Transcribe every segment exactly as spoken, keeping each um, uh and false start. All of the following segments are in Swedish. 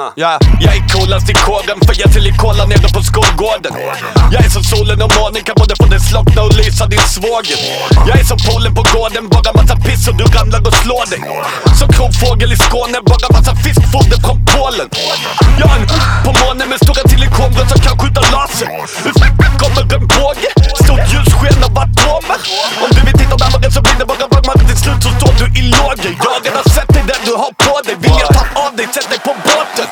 Ja, jag är coolast i kåren för jag till i kolla nere på skolgården. Jag är som solen och månen, kan både få det slockna och lysa din svåger. Jag är som polen på gården, bara massa piss och du ramlar och slår dig. Som krovfågel i Skåne, bara massa fiskfoder från Polen. Jag är en på månen med stora silikonbröd som kan skjuta laser. Kommer en båge, stort ljussken av atomer. Om du vill titta närmare så blir det bara varmare, till slut så står du i låger. Jag har redan sett dig där du har på dig, vill jag ta av dig, sätt dig på båten.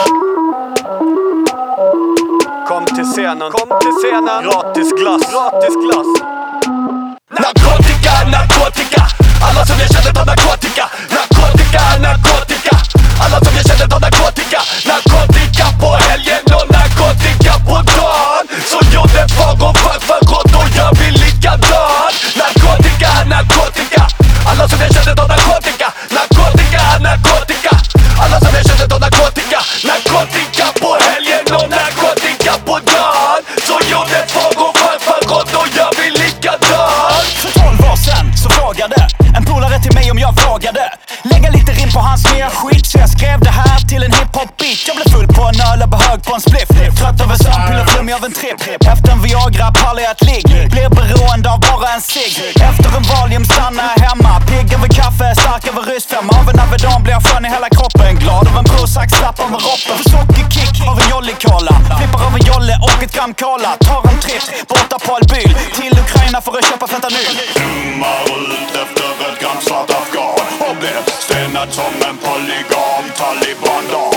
Kom till scenen, kom till scenen. Gratis glass, gratis glass. Narkotika, narkotika. Alla som jag känner tar narkotika. Narkotika, narkotika. Alla som jag känner tar narkotika. Narkotika på helgen och narkotika på dagen. Så gjorde far och farfar och då gör vi likadant. Narkotika, narkotika. Alla som jag känner tar narkotika. Narkotika, narkotika. Alla som jag känner tar narkotika. Narkotika på helgen och narkotika på dagen. Så gjorde far och farfar och då gör vi likadant. För tolv år sen så frågade en polare till mig om jag vågade lägga lite rim på hans nya skit. Så jag skrev det här till en hiphop-beat. Jag blev full på en öl och behög på en spliff. Trött över sömnpiller, flummig av en tripp. Efter en Viagra pallar jag ett ligg. Blir beroende av bara en cigg. Efter en Valium stannar jag hemma. Pigg över kaffe, stark över rysfem. Av en Avedon blir jag skön i hela kroppen. Glad av en Prozac, slapp av en roppen. För sockerkick av en Jolly-cola. Flippar av en jolle och ett gram cola. Tar en tripp, borta på Albyl. Till Ukraina för att köpa fentanyl. Zoomar ut efter ett gram svart afghan och blev stenad som en polygon. Taliban